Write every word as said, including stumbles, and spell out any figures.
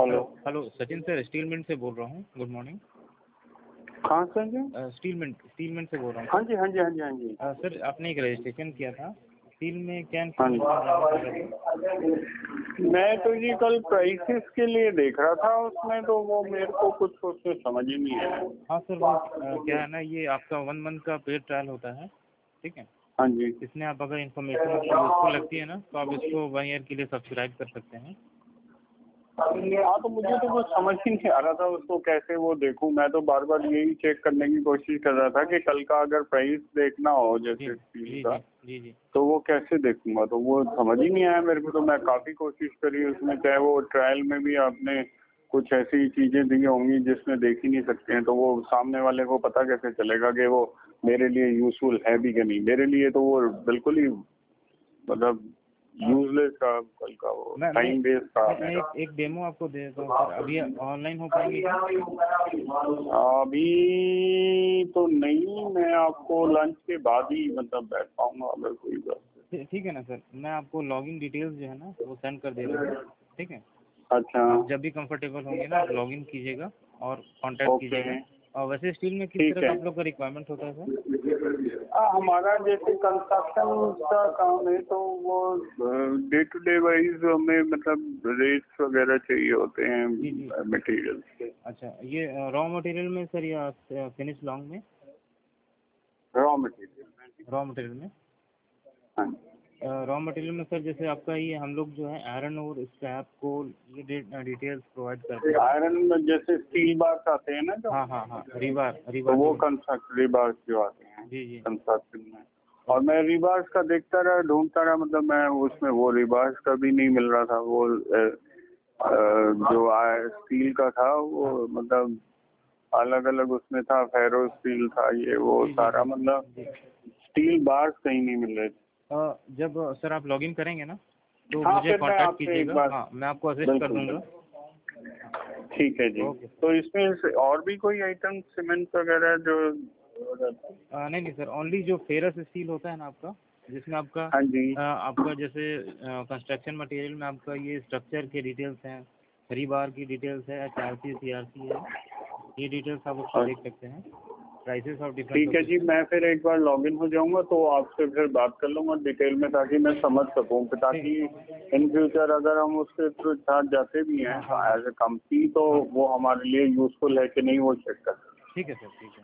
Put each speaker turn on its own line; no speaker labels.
Hello
hello Sachin sir, steel mint से बोल रहा हूँ। Good morning.
कहाँ से जी?
स्टील मिंट स्टील मिंट से बोल रहा हूँ।
हाँ जी हाँ जी हाँ जी हाँ जी
अ, सर आपने एक रजिस्ट्रेशन किया था स्टील में, क्या
हाँ जी। मैं तो ये कल प्राइसेस के लिए देख रहा था उसमें, तो वो मेरे को कुछ उसमें समझ ही नहीं आया।
हाँ सर, वो अ, क्या है ना, ये आपका वन मंथ का पेड ट्रायल होता है, ठीक है।
हाँ जी।
इसमें आप अगर इन्फॉर्मेशन आपको यूजफुल लगती है ना, तो आप इसको वन ईयर के लिए सब्सक्राइब कर सकते हैं।
हाँ, तो मुझे तो वो समझ ही नहीं आ रहा था उसको कैसे वो देखूं। मैं तो बार बार यही चेक करने की कोशिश कर रहा था कि कल का अगर प्राइस देखना हो
जी
जैसे स्टील
जी
का,
जी जी जी
तो वो कैसे देखूंगा, तो वो समझ ही नहीं आया मेरे को। तो मैं काफ़ी कोशिश करी उसमें, चाहे वो ट्रायल में भी आपने कुछ ऐसी चीज़ें दी होंगी जिसमें देख ही नहीं सकते हैं, तो वो सामने वाले को पता कैसे चलेगा कि वो मेरे लिए यूजफुल है भी कि नहीं। मेरे लिए तो वो बिल्कुल ही मतलब यूजलेस का कल का वो
मैं मैं
टाइम वेस्ट था
मैं, मैं
मेरा।
एक, एक डेमो आपको दे देता हूँ सर। अभी ऑनलाइन हो पाएंगे क्या?
अभी तो नहीं, मैं आपको लंच के बाद ही मतलब बैठ पाऊंगा अगर कोई बात।
ठी- ठीक है ना सर, मैं आपको लॉगिन डिटेल्स जो है ना वो सेंड कर दे रहा हूँ, ठीक है।
अच्छा,
आप जब भी कंफर्टेबल होंगे ना, आप लॉगिन कीजिएगा और कांटेक्ट
ओके,
कीजिएगा। और वैसे स्टील में किस
ठीक
तरह का
है।
आप लोग का रिक्वायरमेंट होता है सर?
हाँ, हमारा जैसे कंस्ट्रक्शन का काम है, तो वो डे टू डे वाइज हमें मतलब रेट्स वगैरह चाहिए होते हैं
जी जी।
मटेरियल के।
अच्छा, ये रॉ मटेरियल में सर या फिनिश लॉन्ग में?
Raw material.
रॉ मटेरियल में।
हाँ जी।
रॉ मटेरियल में सर जैसे आपका ये हम लोग जो है आयरन और स्क्रैप को ये डिटेल्स प्रोवाइड करते हैं।
आयरन में जैसे स्टील बार्स आते हैं ना जो,
हाँ हाँ हाँ, रिबार
तो
रिबार
वो
जो।
कंस्ट्रक्ट रिबार्स जो आते हैं
जी जी।
कंस्ट्रक्शन में। और मैं रिबार्स का देखता रहा, ढूंढता रहा, मतलब मैं उसमें वो रिबार्स का भी नहीं मिल रहा था। वो अ, अ, जो आ, स्टील का था वो मतलब अलग अलग उसमें था, फेरो स्टील था, ये वो
जी जी
सारा
जी
मतलब
जी।
स्टील बार्स कहीं नहीं मिल रहे थे।
अ, जब सर आप लॉगिन करेंगे ना, तो
हाँ,
मुझे
फिर मैं
कांटेक्ट
आपसे एक
कीजिएगा।
बार,
हाँ, मैं आपको असिस्ट कर
बिल्कुल
दूंगा।
बिल्कुल, ठीक है जी।
ओके
तो इसमें से और भी कोई आइटम सीमेंट वगैरह जो?
सर। नहीं नहीं सर, ओनली जो फेरस स्टील होता है ना आपका, जिसमें आपका
हाँ जी।
अ, आपका जैसे कंस्ट्रक्शन मटेरियल में आपका ये स्ट्रक्चर के डिटेल्स हैं, रीबार की डिटेल्स है, H R C C R C है, ये डिटेल्स आप उसमें
और
देख सकते हैं। प्राइसेस ऑफ डिफरेंट
ठीक है जी,
लोकेशन।
मैं फिर एक बार लॉगिन हो जाऊंगा तो आपसे फिर बात कर लूंगा डिटेल में, ताकि मैं समझ सकूं, ताकि इन फ्यूचर अगर हम उसके थ्रू साथ जाते भी हैं
हाँ हाँ हाँ।
एज ए कंपनी, तो
हाँ
वो हमारे लिए यूजफुल है कि नहीं वो चेक कर।
ठीक है सर, ठीक है।